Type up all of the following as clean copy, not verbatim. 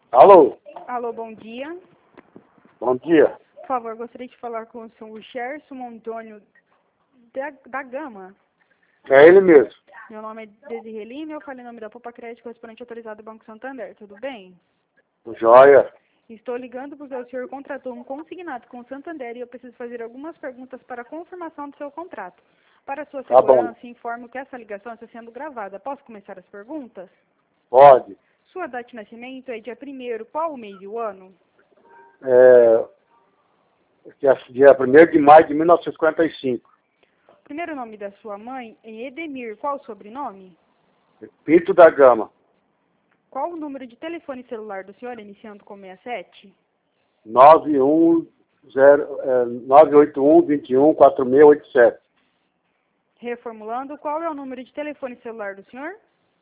Alô? Alô, bom dia. Bom dia. Por favor, gostaria de falar com o senhor Gerson Antônio da Gama. É ele mesmo. Meu nome é Desirê Lima, eu falei em nome da Poupa Crédito, correspondente autorizado do Banco Santander, tudo bem? Joia. Estou ligando porque o senhor contratou um consignado com o Santander e eu preciso fazer algumas perguntas para a confirmação do seu contrato. Para sua Tá bom. segurança, informo que essa ligação está sendo gravada. Posso começar as perguntas? Pode. Sua data de nascimento é dia 1º, qual o mês e o ano? Dia 1º de maio de 1955. O primeiro nome da sua mãe é Edemir, qual o sobrenome? Pinto da Gama. Qual o número de telefone celular do senhor, iniciando com 67? 981-21-4687. Reformulando, qual é o número de telefone celular do senhor?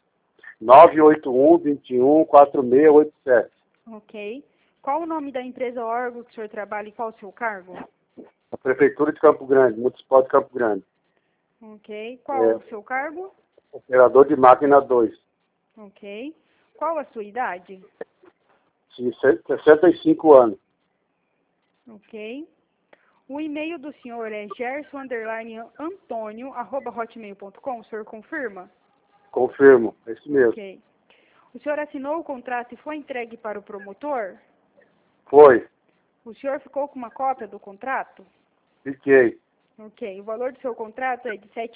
981-21-4687. Ok. Qual o nome da empresa ou órgão que o senhor trabalha e qual o seu cargo? A Prefeitura de Campo Grande, Municipal de Campo Grande. Ok. Qual o seu cargo? Operador de máquina 2. Ok. Qual a sua idade? 65 anos. Ok. O e-mail do senhor é gerson_antônio@hotmail.com. O senhor confirma? Confirmo. É isso mesmo. Ok. O senhor assinou o contrato e foi entregue para o promotor? Foi. O senhor ficou com uma cópia do contrato? Fiquei. Ok. O valor do seu contrato é de R$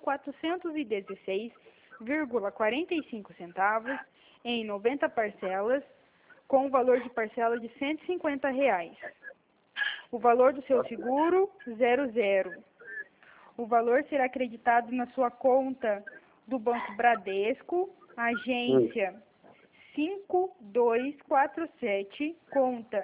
7.416,45 em 90 parcelas, com o valor de parcela de R$ 150. O valor do seu seguro, 00. O valor será acreditado na sua conta do Banco Bradesco, agência 5247, conta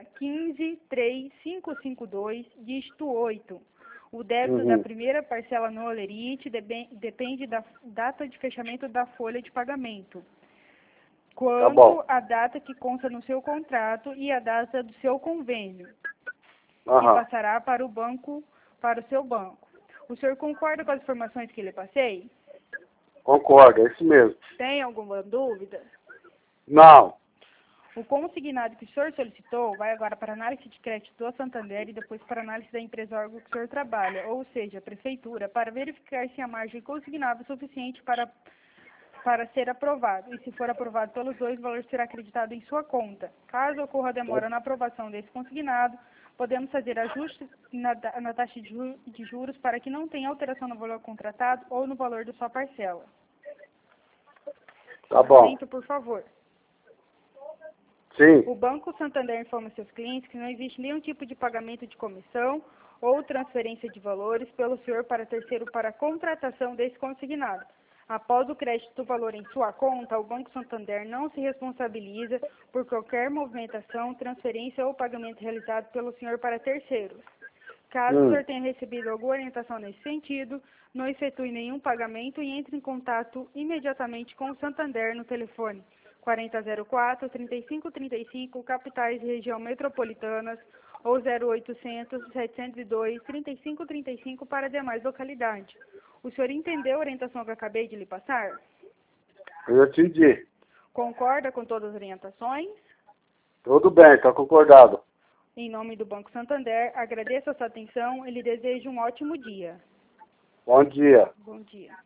153552, dígito 8. O débito da primeira parcela no Olerite depende da data de fechamento da folha de pagamento. Quanto à data que consta no seu contrato e a data do seu convênio, que passará para o banco, para o seu banco. O senhor concorda com as informações que lhe passei? Concordo, é isso mesmo. Tem alguma dúvida? Não. O consignado que o senhor solicitou vai agora para análise de crédito do Santander e depois para análise da empresa órgão que o senhor trabalha, ou seja, a prefeitura, para verificar se a margem consignada é suficiente para ser aprovado. E se for aprovado pelos dois, o valor será acreditado em sua conta. Caso ocorra demora na aprovação desse consignado, podemos fazer ajustes na taxa de juros para que não tenha alteração no valor contratado ou no valor da sua parcela. Tá bom. Atento, por favor. Sim. O Banco Santander informa seus clientes que não existe nenhum tipo de pagamento de comissão ou transferência de valores pelo senhor para terceiro para a contratação desse consignado. Após o crédito do valor em sua conta, o Banco Santander não se responsabiliza por qualquer movimentação, transferência ou pagamento realizado pelo senhor para terceiros. Caso o senhor tenha recebido alguma orientação nesse sentido, não efetue nenhum pagamento e entre em contato imediatamente com o Santander no telefone 4004-3535, capitais e região metropolitanas, ou 0800-702-3535 para demais localidades. O senhor entendeu a orientação que eu acabei de lhe passar? Eu entendi. Concorda com todas as orientações? Tudo bem, está concordado. Em nome do Banco Santander, agradeço a sua atenção e lhe desejo um ótimo dia. Bom dia. Bom dia.